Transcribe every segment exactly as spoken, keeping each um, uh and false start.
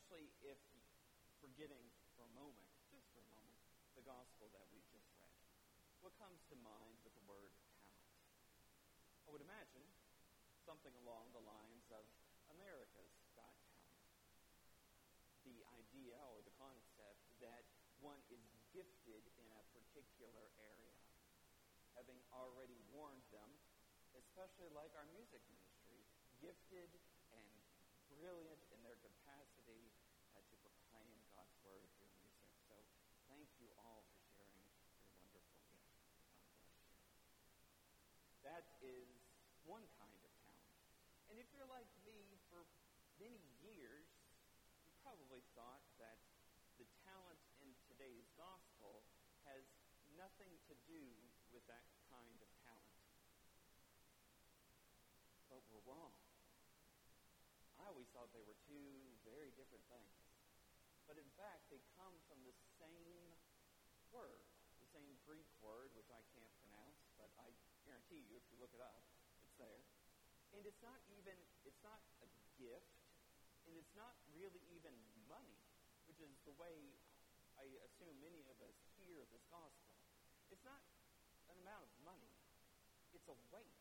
especially if forgetting for a moment, just for a moment, the gospel that we just read. What comes to mind with the word talent? I would imagine something along the lines of America's Got Talent. The idea or the concept that one is gifted in a particular area, having already warned them, especially like our music ministry, gifted and brilliant in their capacity uh, to proclaim God's word through music. So thank you all for sharing your wonderful gift. God bless you. That is one kind of talent. And if you're like me, for many years, you probably thought that the talent in today's gospel has nothing to do with that kind of talent. But we're wrong. I always thought they were two very different things. But in fact, they come from the same word, the same Greek word, which I can't pronounce, but I guarantee you, if you look it up, it's there. And it's not even, it's not a gift, and it's not really even money, which is the way I assume many of us hear this gospel. It's not an amount of money. It's a weight.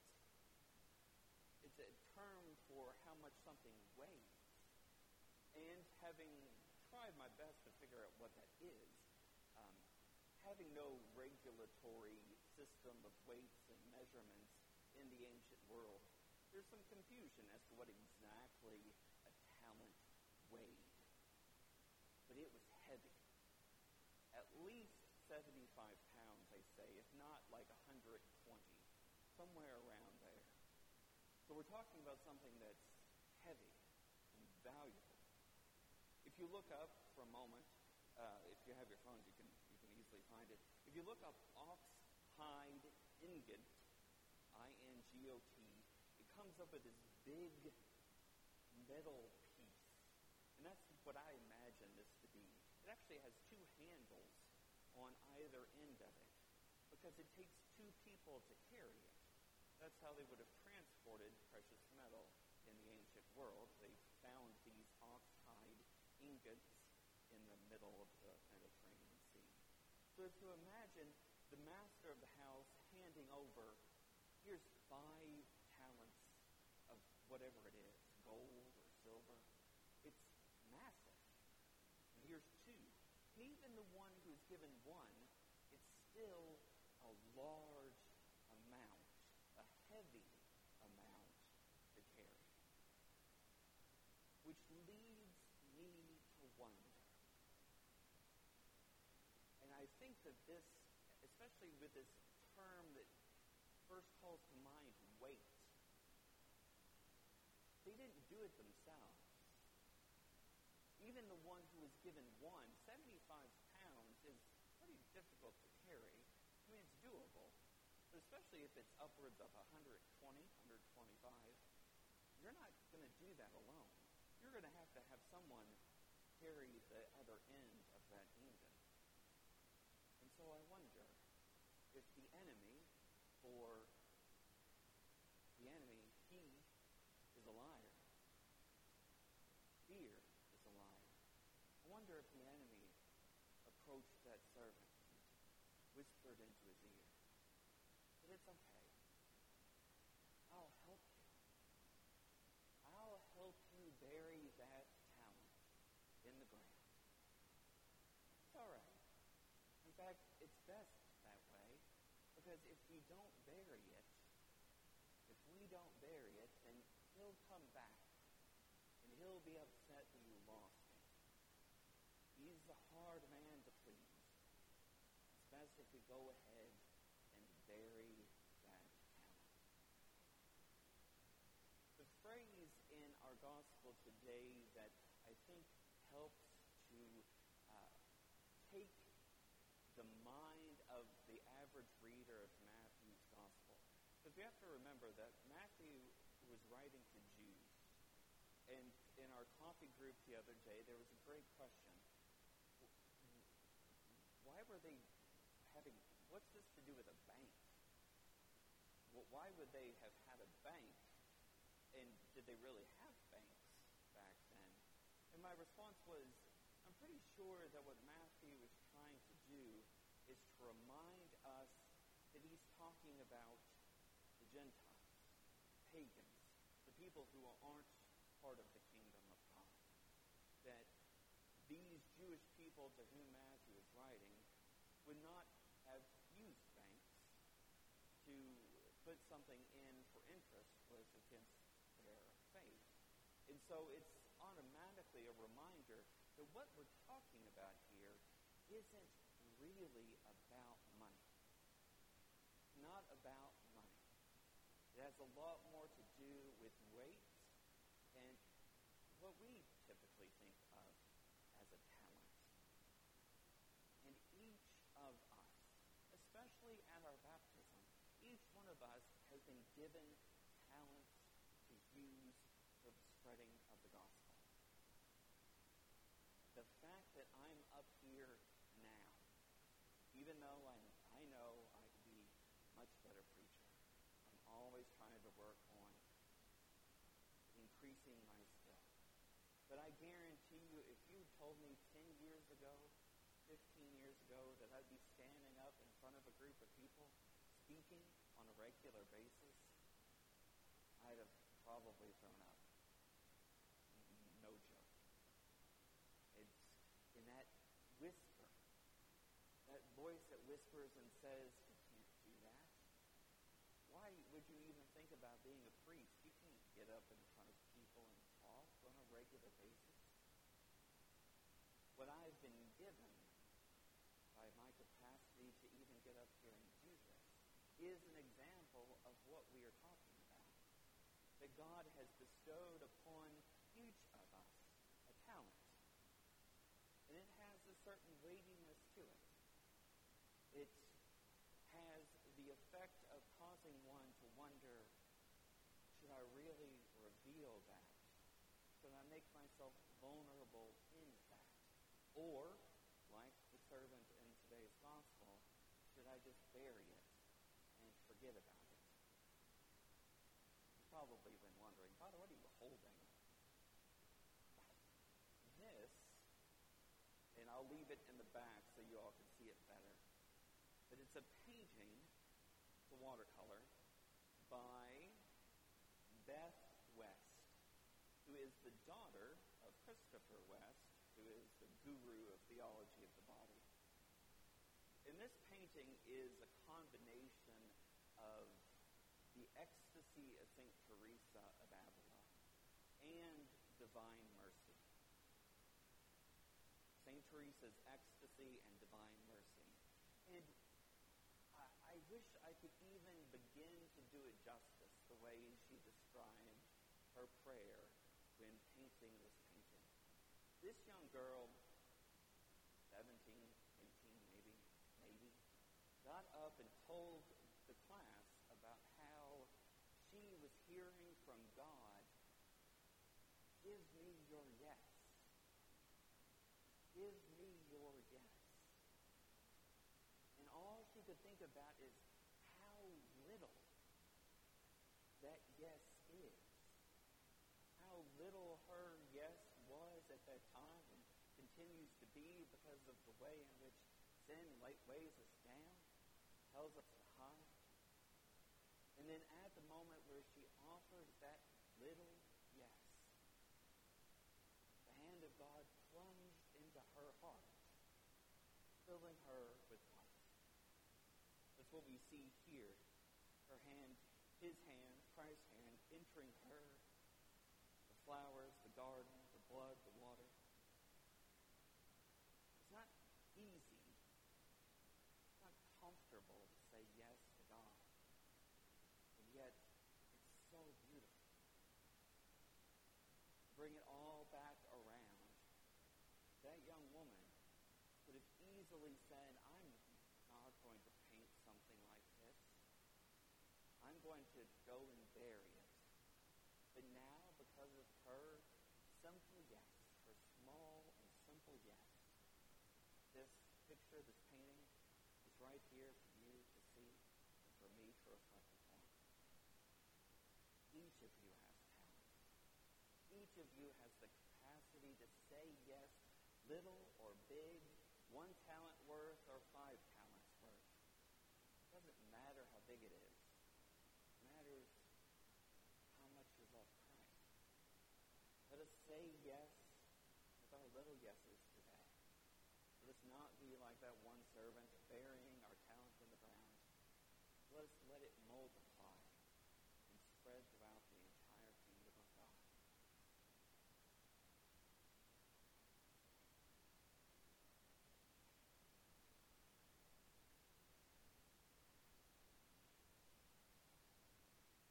It's a term for how much something weighs. And having tried my best to figure out what that is, um, having no regulatory system of weights and measurements in the ancient world, there's some confusion as to what exactly a talent weighed. But it was heavy. At least seventy-five pounds, they say, if not like one hundred twenty, somewhere around there. So we're talking about something that's heavy and valuable. If you look up for a moment, uh, if you have your phones, you can you can easily find it. If you look up ox hide ingot, I N G O T, it comes up with this big metal piece. And that's what I imagine this to be. It actually has two handles on either end of it because it takes two people to carry it. That's how they would have transported precious metal in the ancient world. They found these ox-hide ingots in the middle of the Mediterranean Sea. So if you imagine the master of the house handing over, here's five talents of whatever it is, gold or silver, it's massive. And here's two. And even the one who's given one, it's still a large amount, a heavy amount to carry. Which leads me to wonder. And I think that this, especially with this term that first calls to mind weight, they didn't do it themselves. Even the one who was given one, seventy-five pounds is pretty difficult to carry. I mean, it's doable. But especially if it's upwards of one hundred twenty, one hundred twenty-five, you're not going to do that alone. You're going to have to have someone carry the other end of that ingot. And so I wonder if the enemy, or the enemy, he is a liar. Fear is a liar. I wonder if the enemy approached that servant and whispered into his ear, but it's okay. I'll help you. I'll help you bury that talent in the ground. It's all right. In fact, it's best that way, because if we don't bury it, if we don't bury it, then he'll come back, and he'll be upset that you lost it. He's a hard man to please. It's best if we go ahead and bury that talent. The phrase in our gospel today that I think helps to uh, take the mind of the average reader of Matthew's gospel. Because we have to remember that Matthew was writing to Jews. And in our coffee group the other day, there was a great question. Why were they having, what's this to do with a bank? Well, why would they have had a bank? And did they really have banks back then? And my response was, I'm pretty sure that what Matthew is trying to do is to remind us that he's talking about the Gentiles, pagans, the people who aren't part of the kingdom of God. That these Jewish people to whom Matthew is writing would not have used banks to put something in for interest was against their faith. And so it's automatically a reminder that what we're talking about here isn't really about money. Not about money. It has a lot more to do with weight and what we typically think of as a talent. And each of us, especially at our baptism, each one of us has been given talents to use for the spreading of the gospel. The fact that I'm up here now, even though I'm, I know I could be a much better preacher, I'm always trying to work on increasing my skill. But I guarantee you, if you told me ten years ago, fifteen years ago, that I'd be standing up in front of a group of people speaking on a regular basis, I'd have probably thrown up. No joke. It's in that whisper, that voice that whispers and says, you can't do that. Why would you even think about being a priest? You can't get up in front of people and talk on a regular basis. What I've been given by my capacity to even get up here and do this is an example of what we are talking about. That God has bestowed upon each of us a talent. And it has a certain weightiness to it. It has the effect of causing one to wonder, should I really reveal that? Should I make myself vulnerable in that? Or, like the servant in today's gospel, should I just bury it and forget about it? You've probably been wondering, Father, what are you holding? This, and I'll leave it in the back so you all can see it better, but it's a painting, it's a watercolor, by Beth West, who is the daughter of Christopher West, who is the guru of theology of the body. And this painting is a combination of the ecstasy of Saint Teresa of Avila and divine mercy. Saint Teresa's ecstasy and divine mercy. And I, I wish I could even begin to do it justice, the way she described her prayer when painting this painting. This young girl, seventeen, eighteen maybe, maybe, got up and told the class about how she was hearing from God, give me your yes. Give me your yes. And all she could think about is how little that yes is. How little her yes was at that time and continues to be because of the way in which sin weighs us down, tells us to hide. And then at the moment where she offers that little yes, the hand of God plunged into her heart, filling her with life. That's what we see here. Her hand, his hand, Christ's hand, entering her, the flowers, the garden, the blood, the water. It's not easy. It's not comfortable to say yes to God. And yet, it's so beautiful. Bring it all back around. That young woman could have easily said, I'm not going to paint something like this. I'm going to go and bury it. But now, because of her simple yes, her small and simple yes, this picture, this painting, is right here for you to see and for me to reflect upon. Each of you has talent. Each of you has the capacity capacity to say yes, little or big, one talent worth or five talents worth. It doesn't matter how big it is. It matters how much you love Christ. Let us say yes with our little yeses today. Let us not be like that one servant, burying